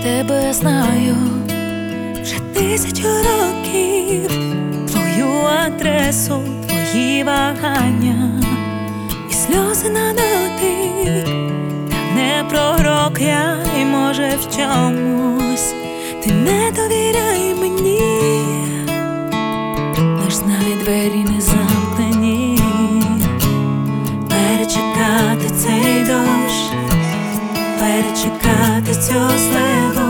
Тебе я знаю вже 1000 років, твою адресу, твої вагання і сльози на дотик. Та не пророк я, і може в чомусь ти не довіряй мені, лиш знай, двері не замкнені. Перечекати цей дощ, перечекати цю зливу,